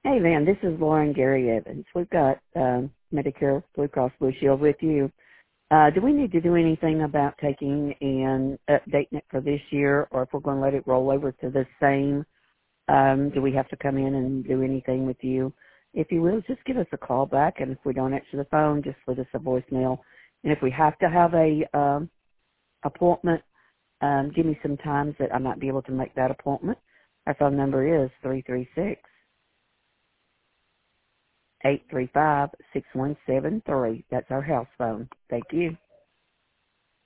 Hey, Van, this is Lauren Gary Evans. We've got Medicare Blue Cross Blue Shield with you. Do we need to do anything about taking and updating it for this year, or if we're going to let it roll over to the same, do we have to come in and do anything with you? If you will, just give us a call back, and if we don't answer the phone, just leave us a voicemail. And if we have to have a appointment, give me some times that I might be able to make that appointment. Our phone number is 336-835-6173. That's our house phone. Thank you.